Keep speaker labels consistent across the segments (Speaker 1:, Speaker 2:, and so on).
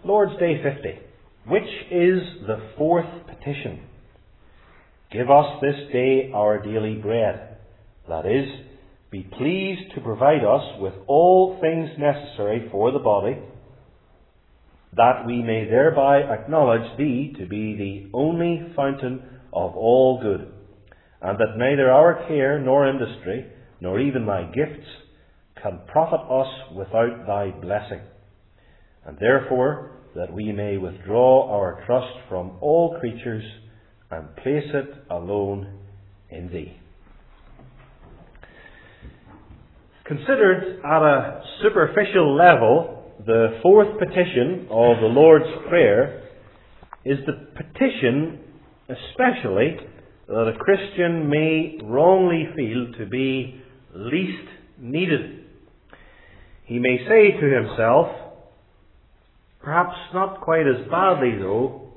Speaker 1: Lord's Day 50. Which is the fourth petition? Give us this day our daily bread. That is, be pleased to provide us with all things necessary for the body, that we may thereby acknowledge Thee to be the only fountain of all good, and that neither our care nor industry, nor even Thy gifts, can profit us without Thy blessing, and therefore that we may withdraw our trust from all creatures and place it alone in Thee. Considered at a superficial level, the fourth petition of the Lord's Prayer is the petition especially that a Christian may wrongly feel to be least needed. He may say to himself, perhaps not quite as badly though,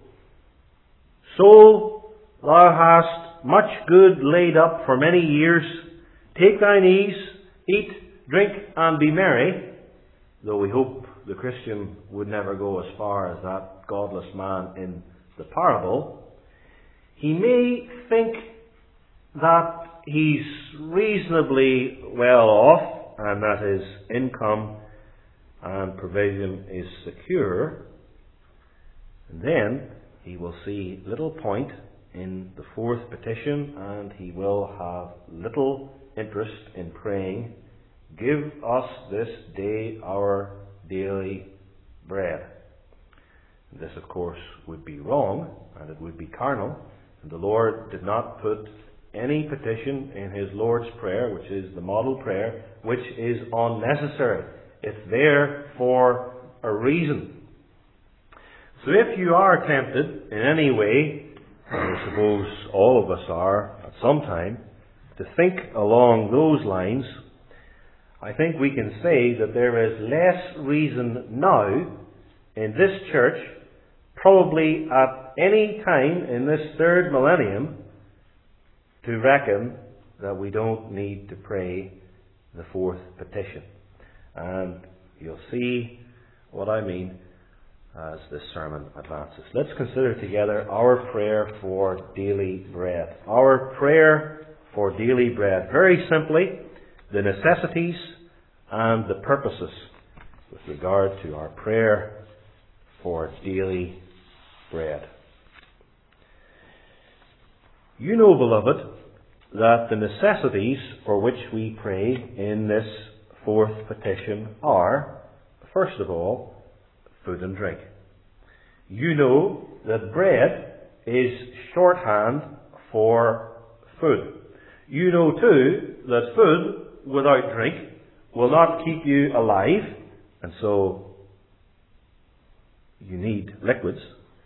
Speaker 1: Soul, thou hast much good laid up for many years. Take thine ease, eat, drink, and be merry. Though we hope the Christian would never go as far as that godless man in the parable, he may think that he's reasonably well off and that his income and provision is secure. And then he will see little point in the fourth petition, and he will have little interest in praying, give us this day our daily bread. This, of course, would be wrong, and it would be carnal, and the Lord did not put any petition in His Lord's Prayer, which is the model prayer, which is unnecessary. It's there for a reason. So if you are tempted in any way, and I suppose all of us are at some time, to think along those lines, I think we can say that there is less reason now in this church, probably at any time in this third millennium, to reckon that we don't need to pray the fourth petition. And you'll see what I mean as this sermon advances. Let's consider together our prayer for daily bread. Our prayer for daily bread. Very simply, the necessities and the purposes with regard to our prayer for daily bread. You know, beloved, that the necessities for which we pray in this fourth petition are, first of all, food and drink. You know that bread is shorthand for food. You know too that food without drink will not keep you alive, and so you need liquids.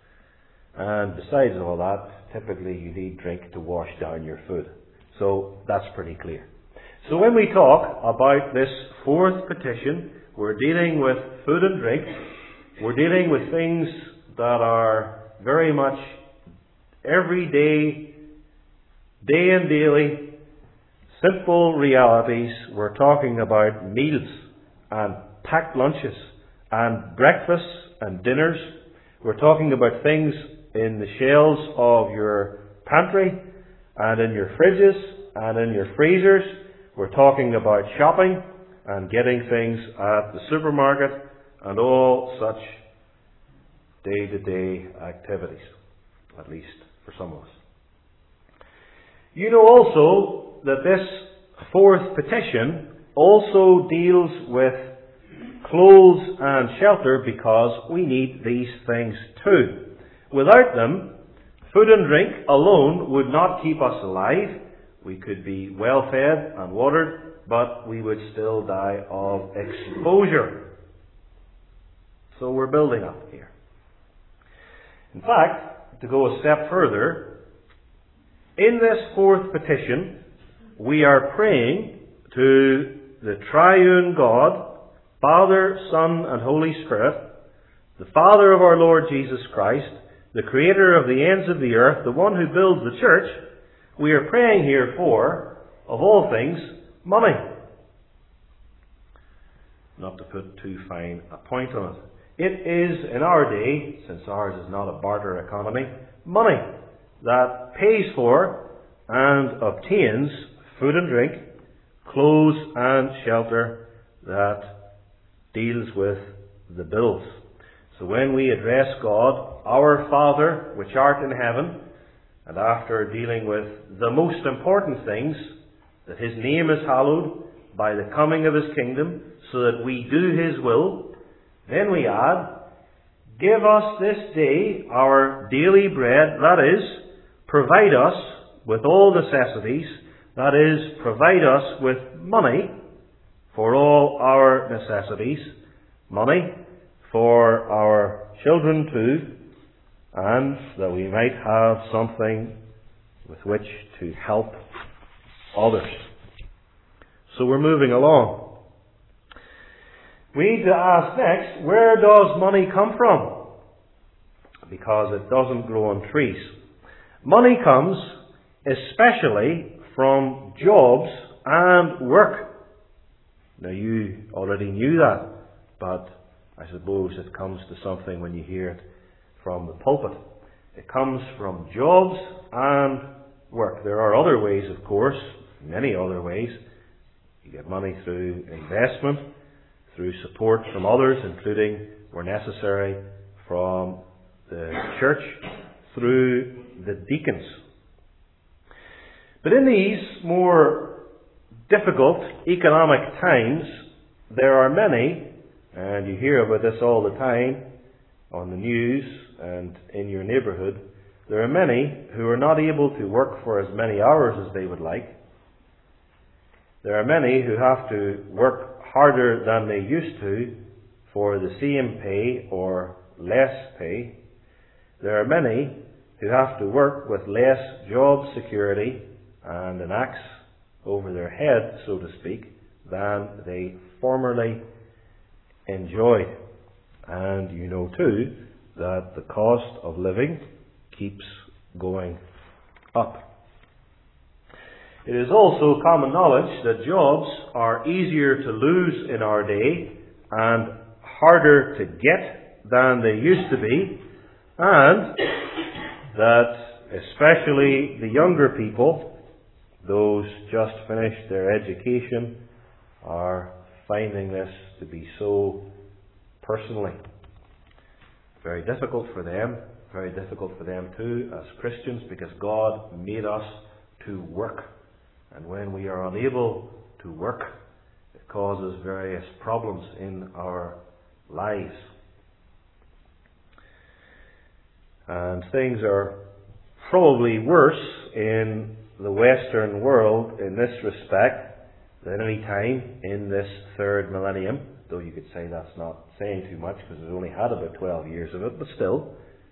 Speaker 1: And besides all that, typically you need drink to wash down your food. So that's pretty clear. So when we talk about this fourth petition, we're dealing with food and drink. We're dealing with things that are very much everyday, day and daily, simple realities. We're talking about meals and packed lunches and breakfasts and dinners. We're talking about things in the shelves of your pantry and in your fridges and in your freezers. We're talking about shopping and getting things at the supermarket and all such day-to-day activities, at least for some of us. You know also that this fourth petition also deals with clothes and shelter, because we need these things too. Without them, food and drink alone would not keep us alive. We could be well fed and watered, but we would still die of exposure. So we're building up here. In fact, to go a step further, in this fourth petition, we are praying to the triune God, Father, Son, and Holy Spirit, the Father of our Lord Jesus Christ, the Creator of the ends of the earth, the one who builds the church. We are praying here for, of all things, money. Not to put too fine a point on it. It is, in our day, since ours is not a barter economy, money that pays for and obtains food and drink, clothes and shelter, that deals with the bills. So when we address God, our Father, which art in heaven, and after dealing with the most important things, that His name is hallowed by the coming of His kingdom, so that we do His will, then we add, give us this day our daily bread, that is, provide us with all necessities, that is, provide us with money for all our necessities, money for our children too, and that we might have something with which to help others. So we're moving along. We need to ask next, where does money come from? Because it doesn't grow on trees. Money comes especially from jobs and work. Now you already knew that, but I suppose it comes to something when you hear it from the pulpit. It comes from jobs and work. There are other ways, of course, many other ways. You get money through investment, through support from others, including, where necessary, from the church, through the deacons. But in these more difficult economic times, there are many, and you hear about this all the time on the news and in your neighbourhood, there are many who are not able to work for as many hours as they would like. There are many who have to work harder than they used to for the same pay or less pay. There are many who have to work with less job security and an axe over their head, so to speak, than they formerly enjoyed. And you know too that the cost of living keeps going up. It is also common knowledge that jobs are easier to lose in our day and harder to get than they used to be, and that especially the younger people, those just finished their education, are finding this to be so personally very difficult for them, very difficult for them too as Christians, because God made us to work. And when we are unable to work, it causes various problems in our lives. And things are probably worse in the Western world in this respect than any time in this third millennium, though you could say that's not saying too much because we've only had about 12 years of it, but still,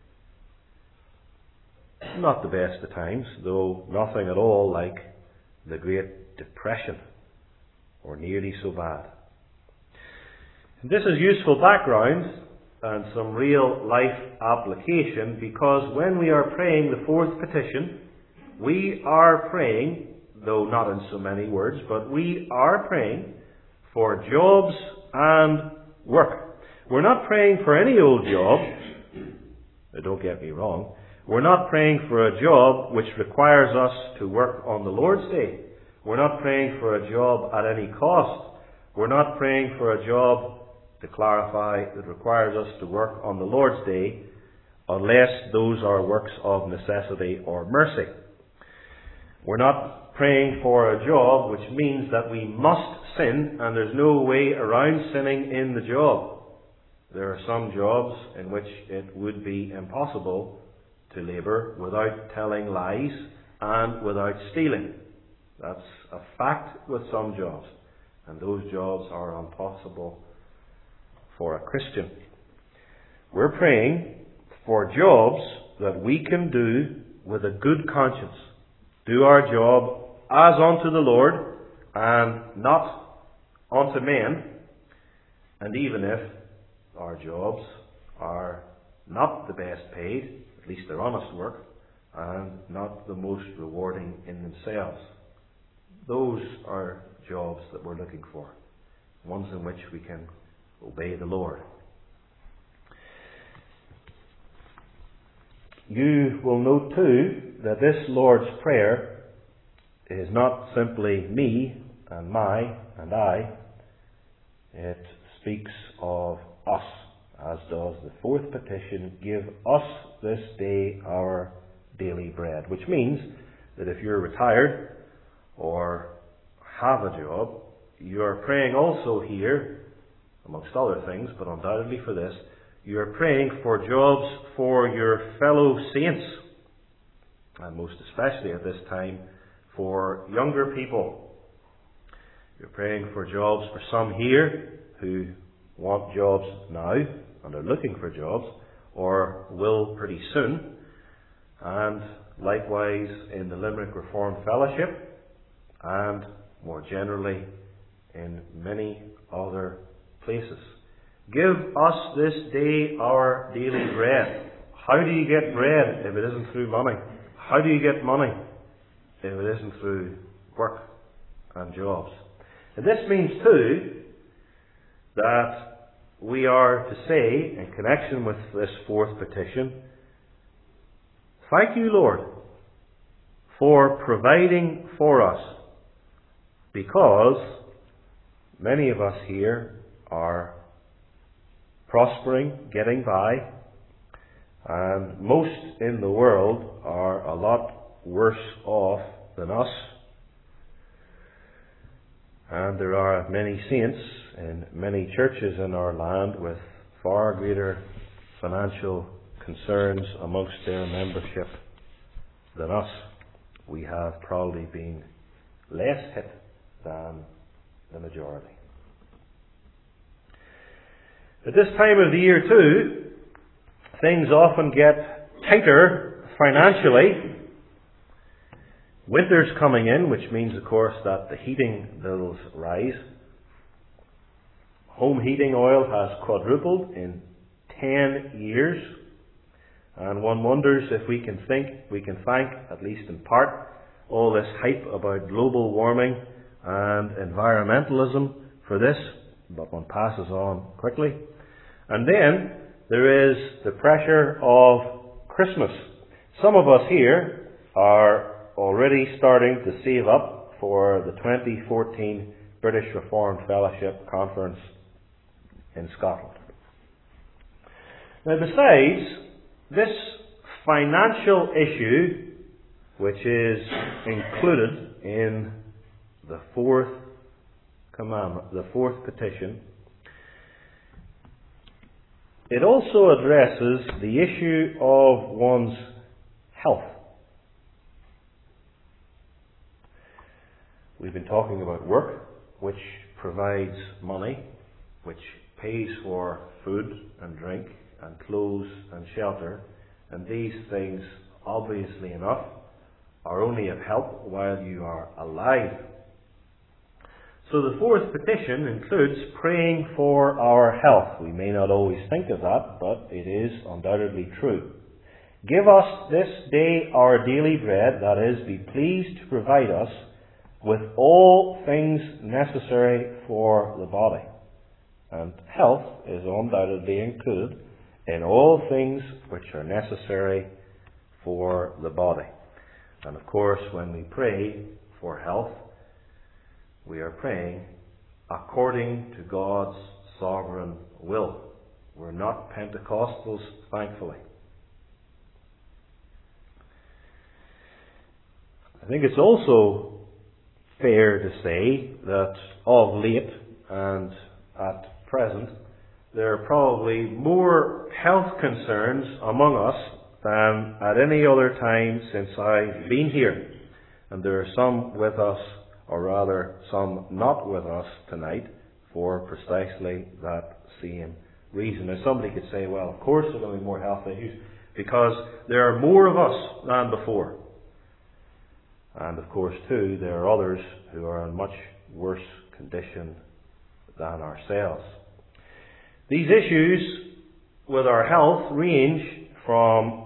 Speaker 1: not the best of times, though nothing at all like the Great Depression, or nearly so bad. This is useful background and some real life application, because when we are praying the fourth petition, we are praying, though not in so many words, but we are praying for jobs and work. We're not praying for any old job. Now, don't get me wrong. We're not praying for a job which requires us to work on the Lord's Day. We're not praying for a job at any cost. We're not praying for a job, to clarify, that requires us to work on the Lord's Day, unless those are works of necessity or mercy. We're not praying for a job which means that we must sin and there's no way around sinning in the job. There are some jobs in which it would be impossible to labour without telling lies and without stealing. That's a fact with some jobs, and those jobs are impossible for a Christian. We're praying for jobs that we can do with a good conscience. Do our job as unto the Lord and not unto men. And even if our jobs are not the best paid, at least they're honest work, and not the most rewarding in themselves. Those are jobs that we're looking for, ones in which we can obey the Lord. You will note too that this Lord's Prayer is not simply me and my and I. It speaks of us, as does the fourth petition, give us this day our daily bread, which means that if you're retired or have a job, you are praying also here, amongst other things, but undoubtedly for this, you are praying for jobs for your fellow saints, and most especially at this time for younger people. You're praying for jobs for some here who want jobs now and are looking for jobs, or will pretty soon, and likewise in the Limerick Reformed Fellowship, and more generally in many other places. Give us this day our daily bread. How do you get bread if it isn't through money? How do you get money if it isn't through work and jobs? And this means too that we are to say, in connection with this fourth petition, thank you, Lord, for providing for us, because many of us here are prospering, getting by, and most in the world are a lot worse off than us. And there are many saints in many churches in our land with far greater financial concerns amongst their membership than us. We have probably been less hit than the majority. At this time of the year too, things often get tighter financially. Winter's coming in, which means of course that the heating bills rise. Home heating oil has quadrupled in 10 years, and one wonders if we can thank, at least in part, all this hype about global warming and environmentalism for this, but one passes on quickly. And then there is the pressure of Christmas. Some of us here are already starting to save up for the 2014 British Reformed Fellowship Conference in Scotland. Now, besides this financial issue, which is included in the fourth commandment, the fourth petition, it also addresses the issue of one's health. We've been talking about work, which provides money, which pays for food and drink and clothes and shelter, and these things, obviously enough, are only of help while you are alive. So the fourth petition includes praying for our health. We may not always think of that, but it is undoubtedly true. Give us this day our daily bread, that is, be pleased to provide us with all things necessary for the body. And health is undoubtedly included in all things which are necessary for the body. And of course, when we pray for health, we are praying according to God's sovereign will. We're not Pentecostals, thankfully. I think it's also fair to say that of late and at present, there are probably more health concerns among us than at any other time since I've been here. And there are some with us, or rather some not with us tonight, for precisely that same reason. Now somebody could say, well, of course there are going to be more health issues because there are more of us than before. And of course too, there are others who are in much worse condition than ourselves. These issues with our health range from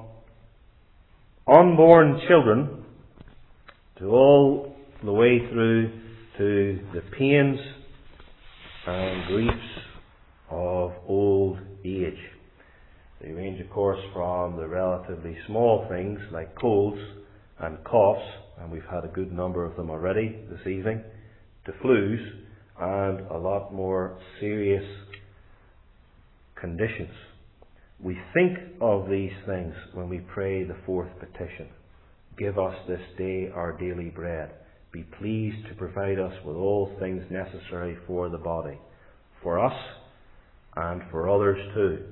Speaker 1: unborn children to all the way through to the pains and griefs of old age. They range, of course, from the relatively small things like colds and coughs, and we've had a good number of them already this evening, to flus and a lot more serious conditions. We think of these things when we pray the fourth petition. Give us this day our daily bread. Be pleased to provide us with all things necessary for the body, for us and for others too.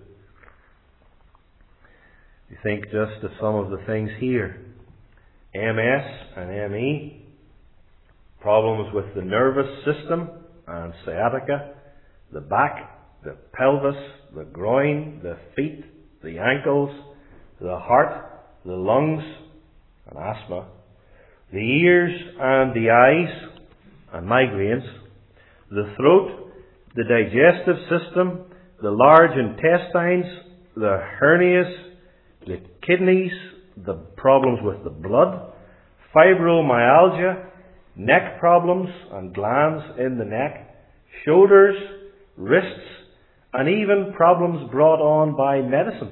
Speaker 1: You think just of some of the things here. MS and ME, problems with the nervous system and sciatica, the back, the pelvis, the groin, the feet, the ankles, the heart, the lungs, and asthma, the ears and the eyes, and migraines, the throat, the digestive system, the large intestines, the hernias, the kidneys, the problems with the blood, fibromyalgia, neck problems and glands in the neck, shoulders, wrists, and even problems brought on by medicine.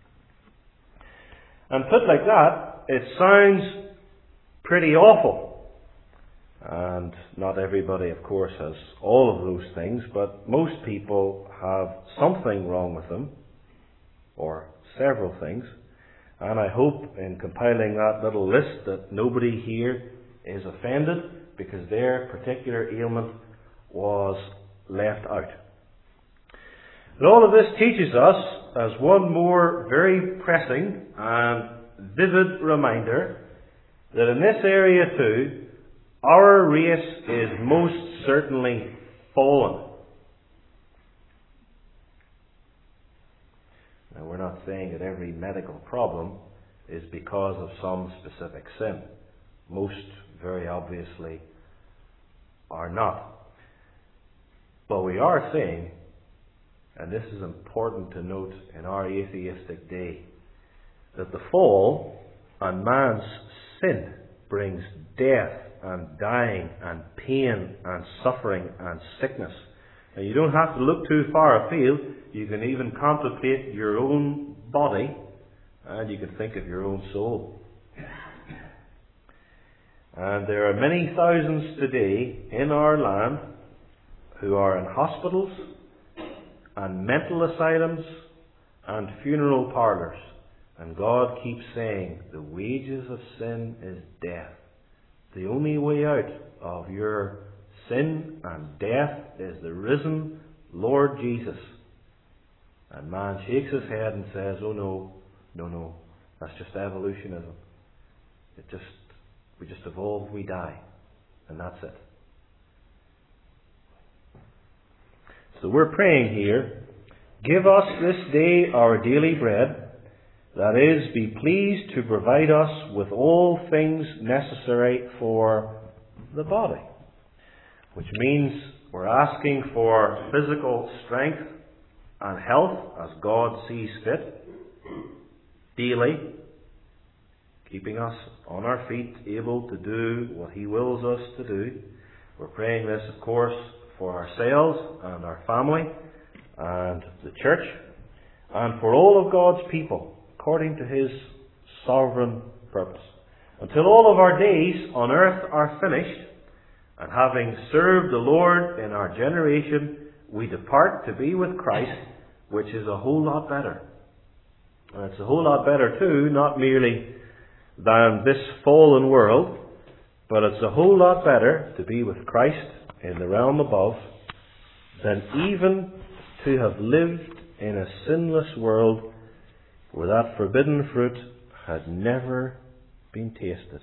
Speaker 1: And put like that, it sounds pretty awful. And not everybody, of course, has all of those things, but most people have something wrong with them, or several things. And I hope in compiling that little list that nobody here is offended because their particular ailment was left out. And all of this teaches us, as one more very pressing and vivid reminder, that in this area too, our race is most certainly fallen. Now, we're not saying that every medical problem is because of some specific sin. Most, very obviously, are not. But we are saying, and this is important to note in our atheistic day, that the fall and man's sin brings death and dying and pain and suffering and sickness. Now, you don't have to look too far afield. You can even contemplate your own body, and you can think of your own soul. And there are many thousands today in our land who are in hospitals and mental asylums and funeral parlours. And God keeps saying, the wages of sin is death. The only way out of your sin and death is the risen Lord Jesus. And man shakes his head and says, oh no, that's just evolutionism. We just evolve, we die, and that's it. So we're praying here, give us this day our daily bread, that is, be pleased to provide us with all things necessary for the body. Which means we're asking for physical strength and health as God sees fit, daily, keeping us on our feet, able to do what He wills us to do. We're praying this, of course, for ourselves and our family and the church, and for all of God's people, according to His sovereign purpose. Until all of our days on earth are finished, and having served the Lord in our generation, we depart to be with Christ, which is a whole lot better. And it's a whole lot better too, not merely than this fallen world, but it's a whole lot better to be with Christ in the realm above than even to have lived in a sinless world where that forbidden fruit had never been tasted.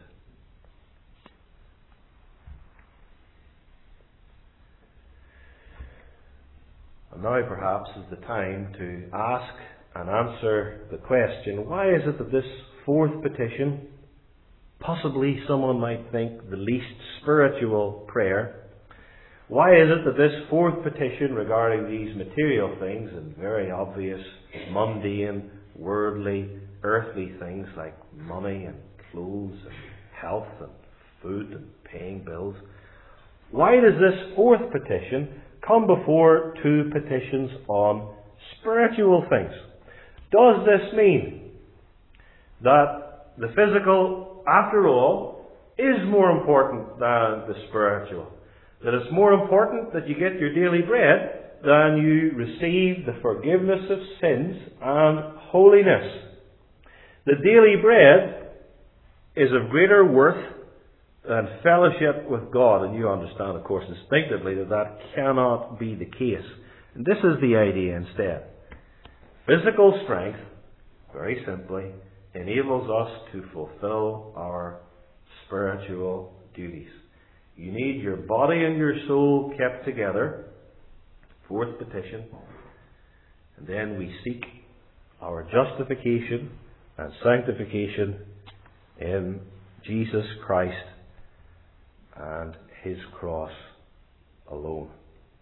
Speaker 1: And now perhaps is the time to ask and answer the question, why is it that this fourth petition, possibly someone might think the least spiritual prayer, why is it that this fourth petition regarding these material things and very obvious mundane, worldly, earthly things like money and clothes and health and food and paying bills, why does this fourth petition come before two petitions on spiritual things? Does this mean that the physical, after all, is more important than the spiritual? That it's more important that you get your daily bread than you receive the forgiveness of sins and holiness? The daily bread is of greater worth than fellowship with God. And you understand, of course, instinctively that cannot be the case. And this is the idea instead. Physical strength, very simply, enables us to fulfill our spiritual duties. You need your body and your soul kept together. Fourth petition. And then we seek our justification and sanctification in Jesus Christ and His cross alone.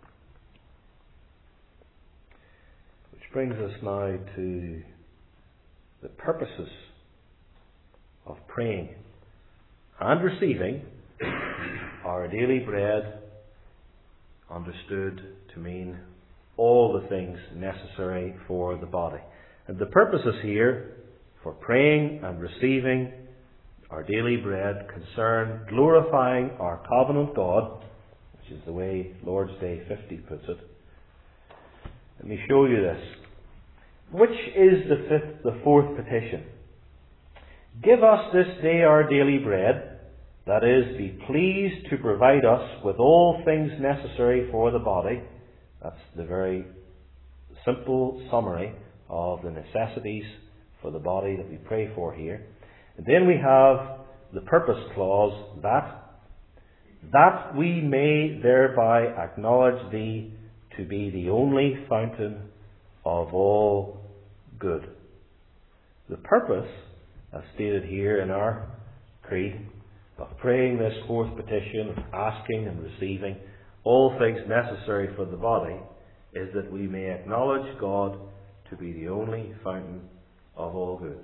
Speaker 1: Which brings us now to the purposes of praying and receiving our daily bread, understood to mean all the things necessary for the body. And the purposes here for praying and receiving our daily bread concern glorifying our covenant God, which is the way Lord's Day 50 puts it. Let me show you this. Which is the fourth petition? Give us this day our daily bread, that is, be pleased to provide us with all things necessary for the body. That's the very simple summary of the necessities for the body that we pray for here. And then we have the purpose clause, that we may thereby acknowledge Thee to be the only fountain of all good. The purpose, as stated here in our creed, of praying this fourth petition, of asking and receiving all things necessary for the body, is that we may acknowledge God to be the only fountain of all good.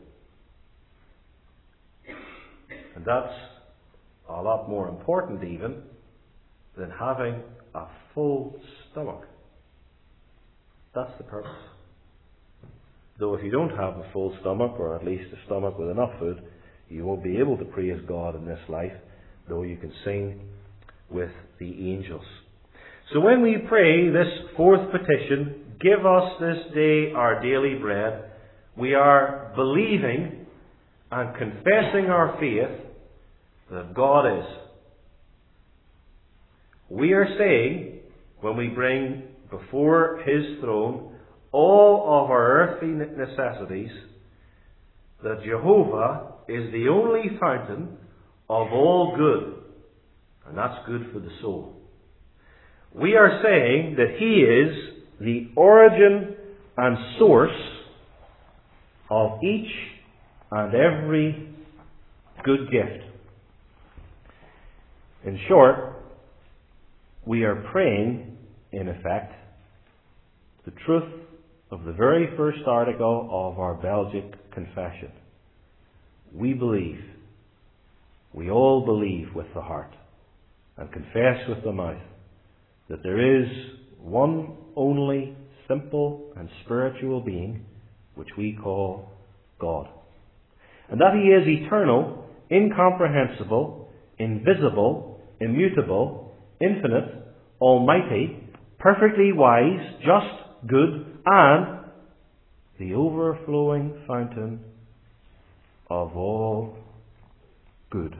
Speaker 1: And that's a lot more important even than having a full stomach. That's the purpose. Though if you don't have a full stomach, or at least a stomach with enough food, you won't be able to praise God in this life, though you can sing with the angels. So when we pray this fourth petition, give us this day our daily bread, we are believing and confessing our faith that God is. We are saying, when we bring before His throne all of our earthly necessities, that Jehovah is the only fountain of all good. And that's good for the soul. We are saying that He is the origin and source of each and every good gift. In short, we are praying, in effect, the truth of the very first article of our Belgic Confession. We believe, we all believe with the heart and confess with the mouth that there is one only simple and spiritual being which we call God. And that He is eternal, incomprehensible, invisible, immutable, infinite, almighty, perfectly wise, just, good, and the overflowing fountain of all good.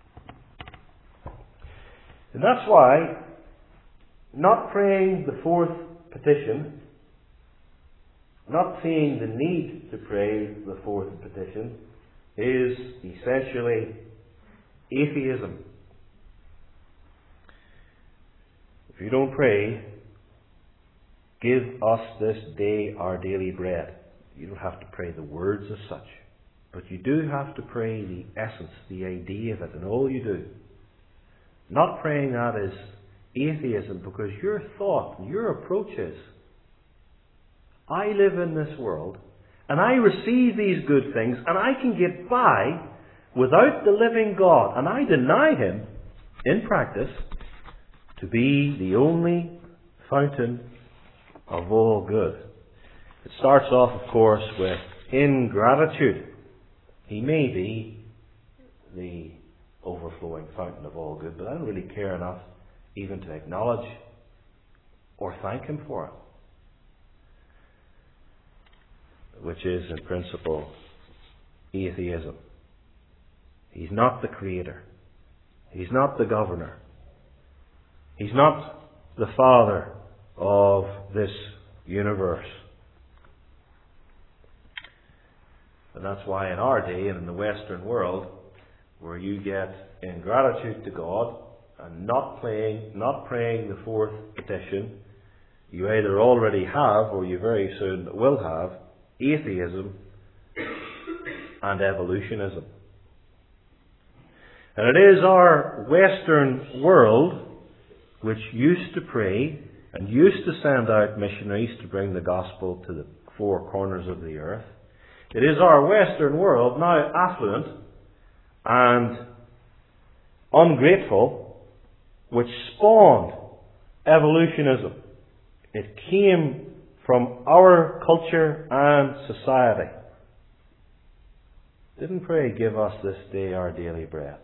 Speaker 1: And that's why not praying the fourth petition, not seeing the need to pray the fourth petition, is essentially atheism. If you don't pray, give us this day our daily bread. You don't have to pray the words as such, but you do have to pray the essence, the idea of it, and all you do. Not praying that is atheism, because your thought, your approach is, I live in this world, and I receive these good things, and I can get by without the living God, and I deny Him, in practice, to be the only fountain of all good. It starts off, of course, with ingratitude. He may be the overflowing fountain of all good, but I don't really care enough even to acknowledge or thank him for it, which is in principle atheism. He's not the creator. He's not the governor. He's not the father of this universe. And that's why in our day and in the Western world, where you get ingratitude to God and not praying the fourth petition, you either already have or you very soon will have atheism and evolutionism. And it is our Western world which used to pray and used to send out missionaries to bring the gospel to the four corners of the earth. It is our Western world, now affluent and ungrateful, which spawned evolutionism. It came from our culture and society. Didn't pray, give us this day our daily bread.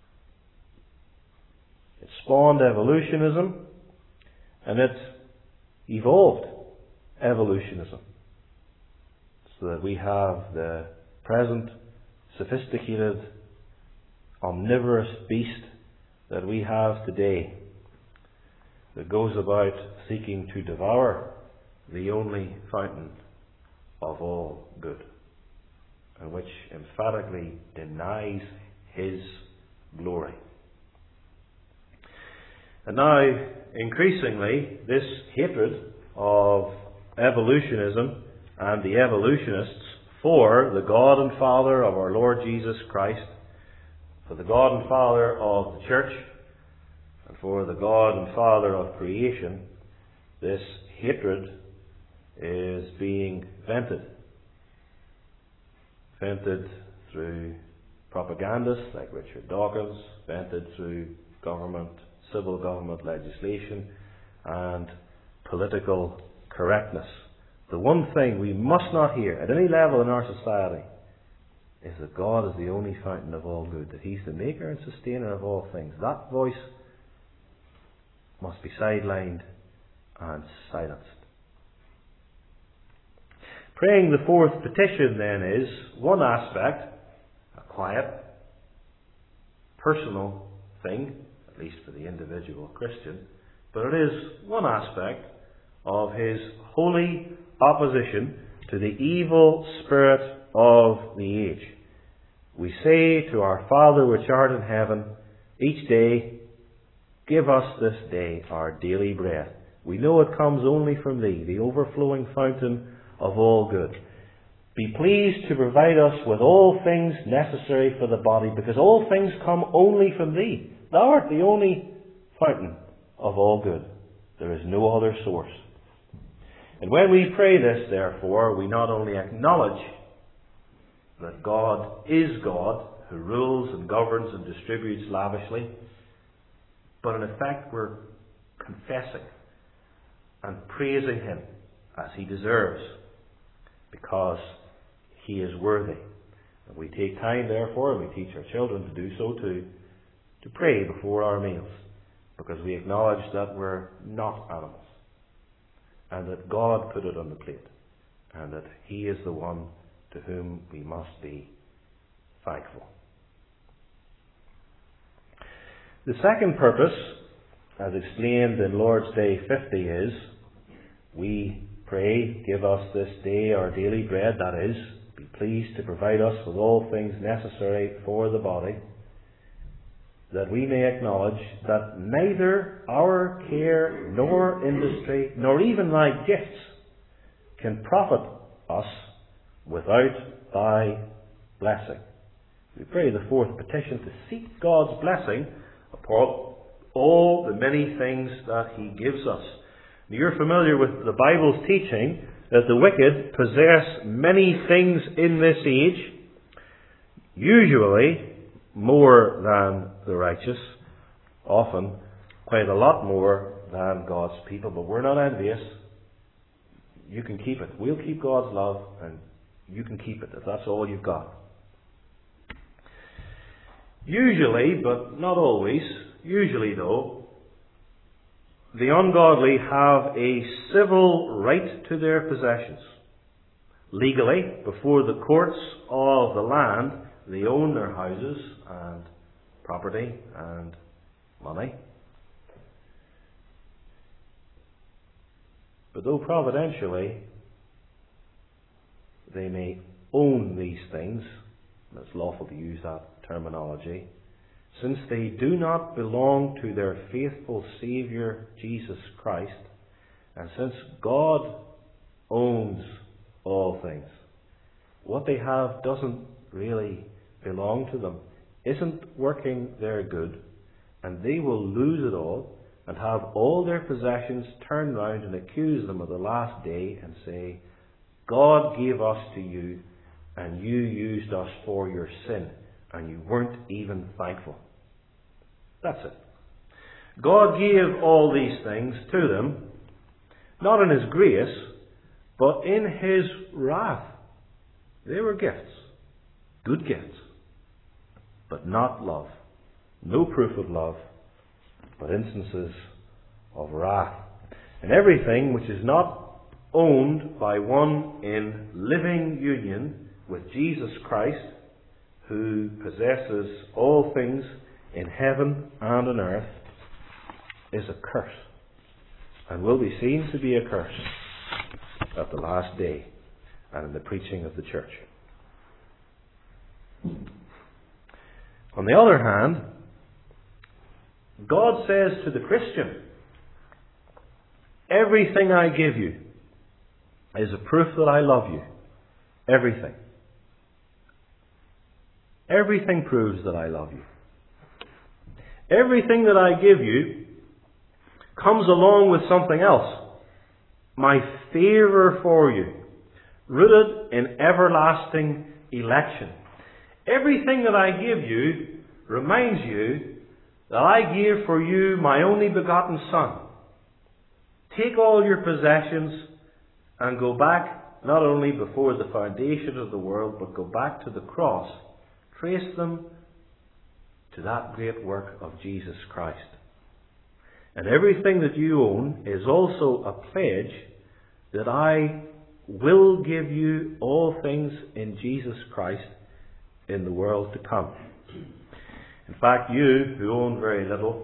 Speaker 1: It spawned evolutionism, and it evolved evolutionism, so that we have the present sophisticated, omnivorous beast that we have today, that goes about seeking to devour the only fountain of all good, and which emphatically denies his glory. And now, increasingly, this hatred of evolutionism and the evolutionists for the God and Father of our Lord Jesus Christ, for the God and Father of the Church, and for the God and Father of creation, this hatred is being vented. Vented through propagandists like Richard Dawkins, vented through civil government legislation, and political correctness. The one thing we must not hear at any level in our society is that God is the only fountain of all good, that He's the maker and sustainer of all things. That voice must be sidelined and silenced. Praying the fourth petition, then, is one aspect, a quiet, personal thing, at least for the individual Christian, but it is one aspect of his holy opposition to the evil spirit of the age. We say to our Father which art in heaven each day, give us this day our daily bread. We know it comes only from Thee, the overflowing fountain of all good. Be pleased to provide us with all things necessary for the body, because all things come only from Thee. Thou art the only fountain of all good. There is no other source. And when we pray this, therefore, we not only acknowledge that God is God, who rules and governs and distributes lavishly, but in effect we're confessing and praising Him as He deserves, because He is worthy. And we take time, therefore, and we teach our children to do so too, to pray before our meals, because we acknowledge that we're not animals, and that God put it on the plate, and that He is the one to whom we must be thankful. The second purpose, as explained in Lord's Day 50, is we pray, give us this day our daily bread, that is, be pleased to provide us with all things necessary for the body, that we may acknowledge that neither our care nor industry, nor even Thy gifts, can profit us without Thy blessing. We pray the fourth petition to seek God's blessing upon all the many things that He gives us. You're familiar with the Bible's teaching that the wicked possess many things in this age, usually more than the righteous, often quite a lot more than God's people, but we're not envious. You can keep it. We'll keep God's love, and You can keep it if that's all you've got. Usually, but not always, usually though, the ungodly have a civil right to their possessions. Legally, before the courts of the land, they own their houses and property and money. But though providentially they may own these things, and it's lawful to use that terminology, since they do not belong to their faithful Saviour Jesus Christ, and since God owns all things, what they have doesn't really belong to them, isn't working their good, and they will lose it all and have all their possessions turn round and accuse them of the last day and say, God gave us to you and you used us for your sin and you weren't even thankful. That's it. God gave all these things to them, not in His grace, but in His wrath. They were gifts, good gifts, but not love. No proof of love, but instances of wrath. And everything which is not owned by one in living union with Jesus Christ, who possesses all things in heaven and on earth, is a curse, and will be seen to be a curse at the last day and in the preaching of the church. On the other hand, God says to the Christian, everything I give you is a proof that I love you. Everything. Everything proves that I love you. Everything that I give you comes along with something else. My favour for you, rooted in everlasting election. Everything that I give you reminds you that I gave for you my only begotten Son. Take all your possessions and go back, not only before the foundation of the world, but go back to the cross. Trace them to that great work of Jesus Christ. And everything that you own is also a pledge that I will give you all things in Jesus Christ in the world to come. In fact, you who own very little,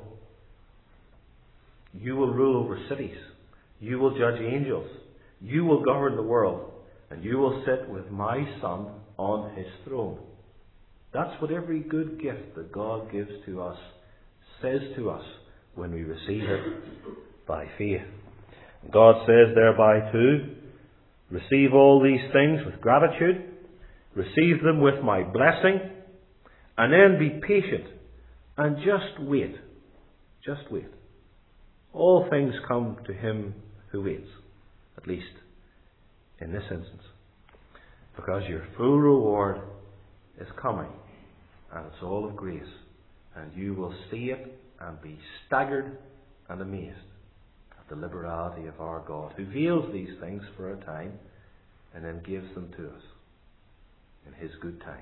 Speaker 1: you will rule over cities. You will judge angels. You will govern the world. And you will sit with my Son on His throne. That's what every good gift that God gives to us says to us when we receive it by faith. God says thereby too, receive all these things with gratitude, receive them with my blessing, and then be patient and just wait. Just wait. All things come to him who waits, at least in this instance, because your full reward is coming, and it's all of grace, and you will see it and be staggered and amazed at the liberality of our God, who veils these things for a time and then gives them to us in His good time.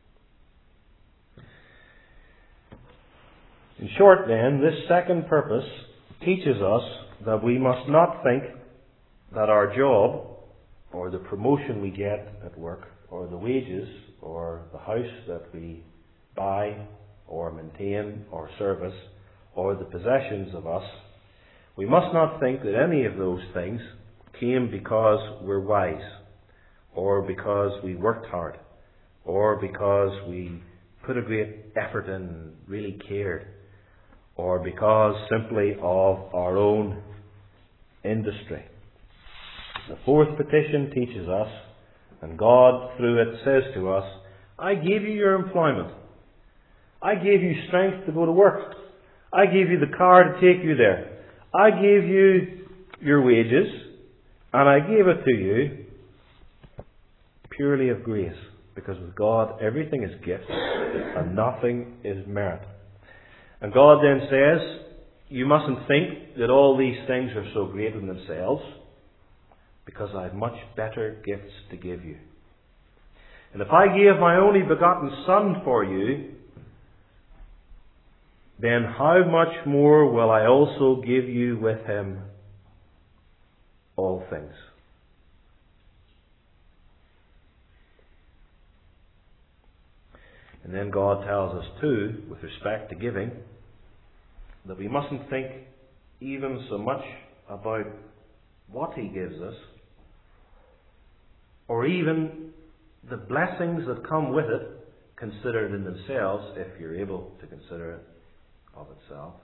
Speaker 1: In short then, this second purpose teaches us that we must not think that our job, or the promotion we get at work, or the wages, or the house that we buy, or maintain, or service, or the possessions of us, we must not think that any of those things came because we're wise, or because we worked hard, or because we put a great effort in and really cared, or because simply of our own industry. The fourth petition teaches us, and God through it says to us, I gave you your employment. I gave you strength to go to work. I gave you the car to take you there. I gave you your wages, and I gave it to you purely of grace, because with God everything is gift and nothing is merit. And God then says, you mustn't think that all these things are so great in themselves, because I have much better gifts to give you. And if I gave my only begotten Son for you, then how much more will I also give you with him all things? And then God tells us too, with respect to giving, that we mustn't think even so much about what he gives us, or even the blessings that come with it, considered in themselves, if you're able to consider it of itself.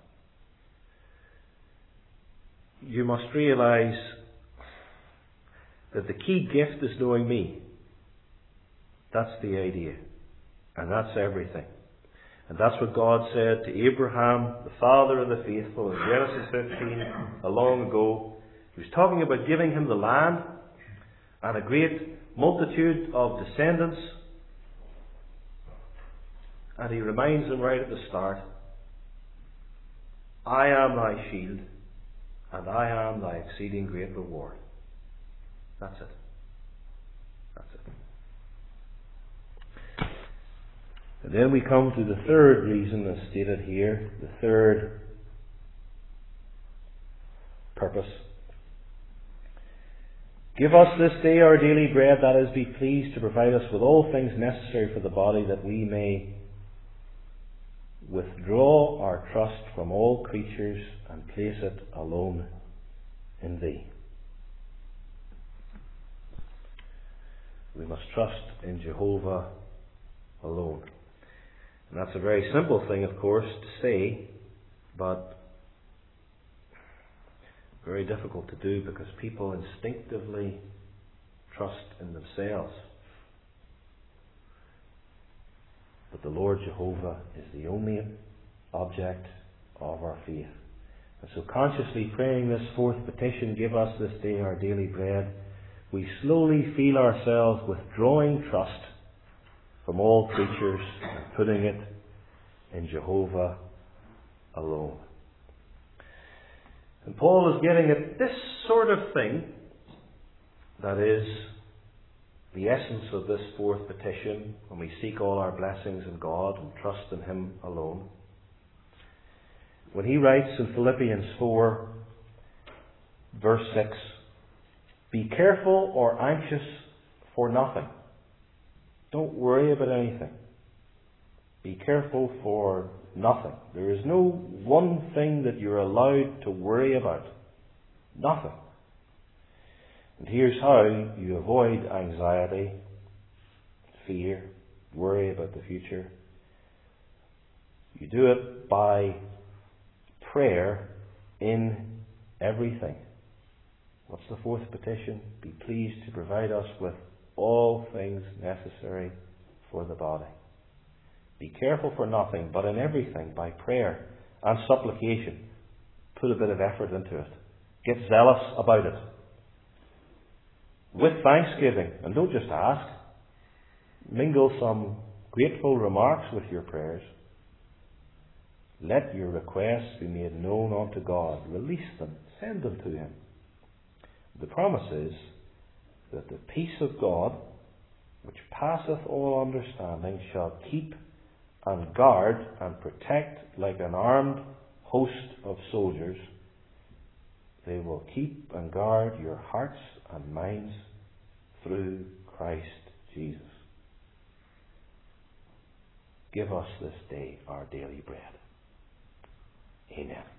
Speaker 1: You must realize that the key gift is knowing me. That's the idea. And that's everything. And that's what God said to Abraham, the father of the faithful, in Genesis 15, long ago. He was talking about giving him the land and a great multitude of descendants. And he reminds him right at the start, I am thy shield, and I am thy exceeding great reward. That's it. That's it. And then we come to the third reason as stated here, the third purpose. Give us this day our daily bread, that is, be pleased to provide us with all things necessary for the body, that we may withdraw our trust from all creatures and place it alone in thee. We must trust in Jehovah alone. And that's a very simple thing, of course, to say, but very difficult to do because people instinctively trust in themselves. But the Lord Jehovah is the only object of our faith. And so consciously praying this fourth petition, give us this day our daily bread, we slowly feel ourselves withdrawing trust from all creatures and putting it in Jehovah alone. And Paul is getting at this sort of thing, that is the essence of this fourth petition, when we seek all our blessings in God and trust in him alone. When he writes in Philippians 4, verse 6, be careful or anxious for nothing. Don't worry about anything. Be careful for nothing. There is no one thing that you're allowed to worry about. Nothing. And here's how you avoid anxiety, fear, worry about the future. You do it by prayer in everything. What's the fourth petition? Be pleased to provide us with all things necessary for the body. Be careful for nothing, but in everything, by prayer and supplication. Put a bit of effort into it. Get zealous about it. With thanksgiving, and don't just ask. Mingle some grateful remarks with your prayers. Let your requests be made known unto God. Release them. Send them to him. The promise is that the peace of God, which passeth all understanding, shall keep and guard and protect like an armed host of soldiers. They will keep and guard your hearts and minds through Christ Jesus. Give us this day our daily bread. Amen.